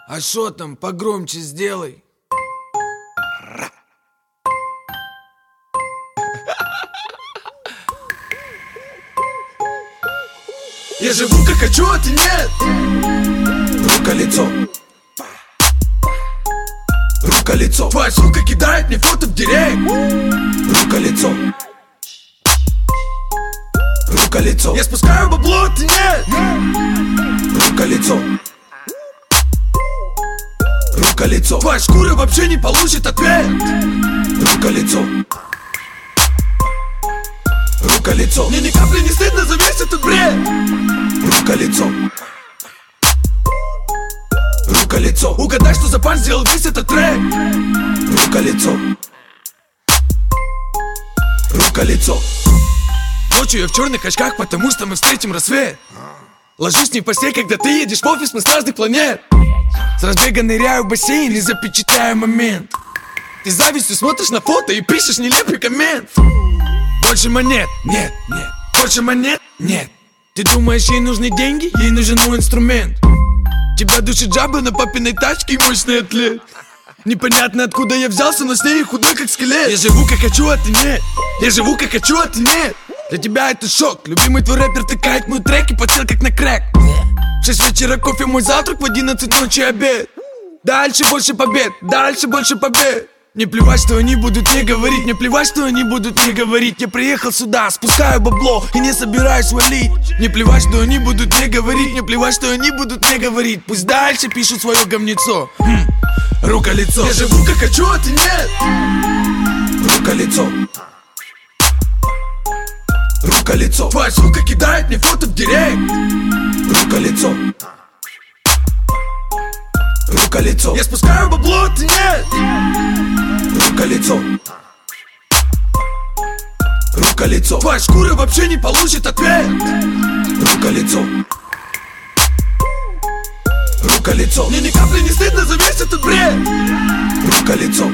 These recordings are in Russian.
А шо там, погромче сделай. Я живу как хочу, а ты нет. Рука-лицо. Рука-лицо. Твоя сука кидает мне фото в директ. Рука-лицо. Рука-лицо. Я спускаю бабло, а ты нет. Рука-лицо. Рука-лицо. Твоя шкура вообще не получит ответ. Рука-лицо. Рука-лицо. Мне ни капли не стыдно за весь этот бред. Рука-лицо. Рука-лицо. Угадай, что за парень сделал весь этот трек. Рука-лицо. Рука-лицо. Ночью я в черных очках, потому что мы встретим рассвет. Ложусь не в постель, когда ты едешь в офис, мы с разных планет. С разбега ныряю в бассейн и запечатляю момент. Ты завистью смотришь на фото и пишешь нелепый коммент. Больше монет, нет, нет. Больше монет, нет. Ты думаешь, ей нужны деньги? Ей нужен мой инструмент. Тебя душит жаба на папиной тачке и мощный атлет. Непонятно откуда я взялся, но с ней худой как скелет. Я живу как хочу, а ты нет. Я живу как хочу, а ты нет. Для тебя это шок. Любимый твой рэпер тыкает мой трек и подсел как на крэк. В 6 вечера кофе мой завтрак, в 11 ночи обед. Дальше больше побед, дальше больше побед. Мне плевать, что они будут мне говорить. Мне плевать, что они будут мне говорить. Я приехал сюда, спускаю бабло и не собираюсь валить. Мне плевать, что они будут мне говорить. Мне плевать, что они будут мне говорить. Пусть дальше пишут свое говнецо. Рука-лицо. Я живу как хочу, а ты нет. Рука-лицо. Рука-лицо. Твоя сука кидает мне фото в директ. Рука-лицо. Рука-лицо. Я спускаю бабло, а ты нет. Рука-лицо. Рука-лицо. Твоя шкура вообще не получит ответ. Рука-лицо. Рука-лицо. Мне ни капли не стыдно за весь этот бред. Рука-лицо.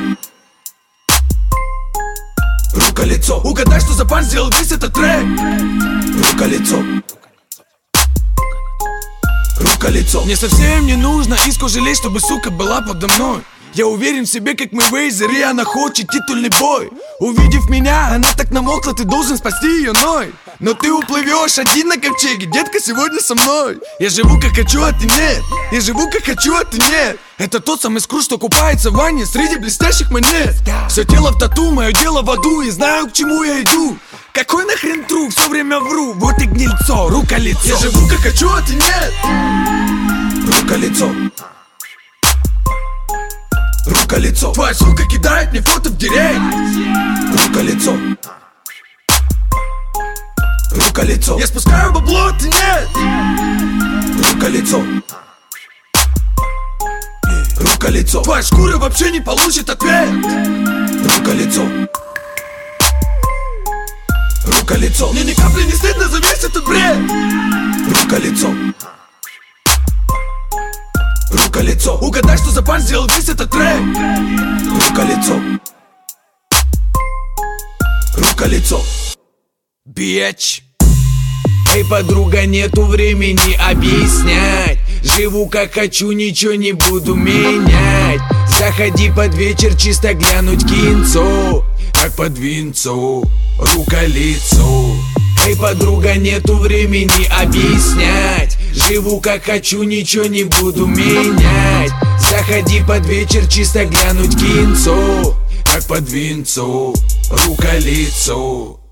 Рука-лицо. Угадай, что за парень сделал весь этот трек. Рука-лицо. Рука-лицо. Мне совсем не нужно из кожи лезть, чтобы сука была подо мной. Я уверен в себе, как Мэйвезер, и она хочет титульный бой. Увидев меня, она так намокла, ты должен спасти ее ной. Но ты уплывешь один на ковчеге, детка, сегодня со мной. Я живу как хочу, а ты нет. Я живу как хочу, а ты нет. Это тот самый скрут, что купается в ванне среди блестящих монет. Все тело в тату, мое дело в аду, и знаю, к чему я иду. Какой нахрен тру, все время вру, вот и гнильцо, рука-лицо. Я живу как хочу, а ты нет. Рука-лицо. Рука-лицо. Твоя сука кидает мне фото в директ. Рука-лицо. Рука-лицо. Я спускаю бабло, а ты нет. Рука-лицо. Рука-лицо. Твоя шкура вообще не получит ответ. Рука-лицо. Рука-лицо. Мне ни капли не стыдно за весь этот бред. Рука-лицо. Рука-лицо. Угадай, что за парень сделал весь этот трек. Рука-лицо. Рука-лицо. Бич. Эй, подруга, нету времени объяснять. Живу как хочу, ничего не буду менять. Заходи под вечер, чисто глянуть кинцо. Как под винцо, рука-лицо. Эй, подруга, нету времени объяснять. Живу как хочу, ничего не буду менять. Заходи под вечер, чисто глянуть кинцо. Как под винцо, рука-лицо.